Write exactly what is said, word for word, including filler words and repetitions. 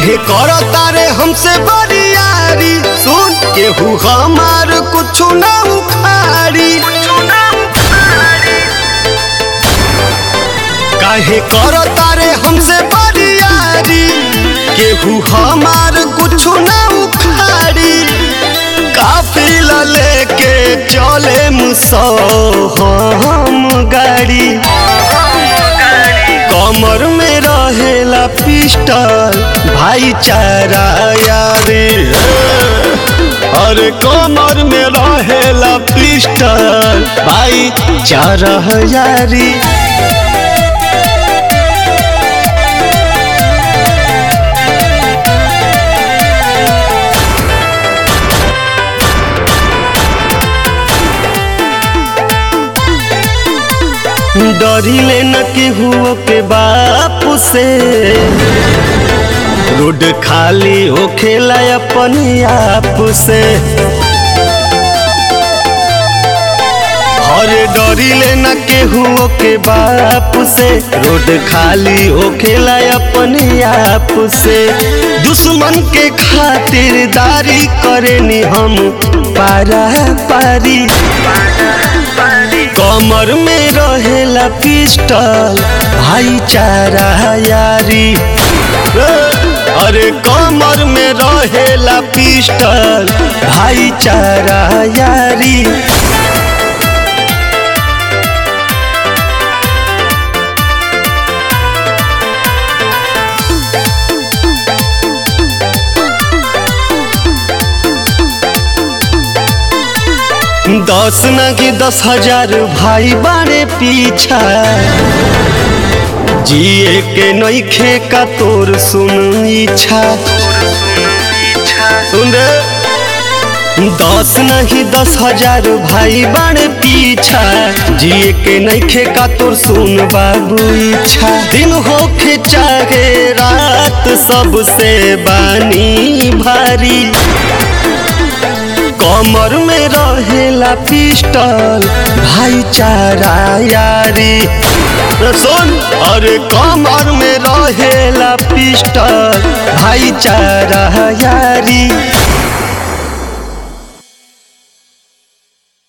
काहे करता रे हमसे बरियारी, सुन केहू हमार कुछ ना उखाड़ी। काहे करता रे हमसे बरियारी, केहू हमार कुछ ना उखाड़ी। काफिला लेके चले मुसो हम गाड़ी, कमर में रहेला पिस्टल भाईचारा यारी। अरे कमर में रहेला पिस्टल भाईचारा यारी। डरिले न केहू के बाप से, रोड खाली होखेला अपने आप से। अरे डरिले न केहू के बाप से, रोड खाली होखेला अपने आप से। दुश्मन के खातिर दारी करेनी हम पारा पारी। कमर में रहेला पिस्टल भाईचारा यारी। अरे कमर में रहेला पिस्टल भाईचारा यारी। दस न कि दस हजार भाई बारे पीछा, जिए के नइखे का तोर सुन इच्छा। सुन रे दस नहीं दस हजार भाई बारे पीछा, जिए के नइखे का तोर सुन बाबू इच्छा। दिन होखे चाहे रात सबसे बानी भारी, कमर में रहेला पिस्टल भाईचारा यारी। सुन अरे कमर में रहेला पिस्टल भाईचारा यारी।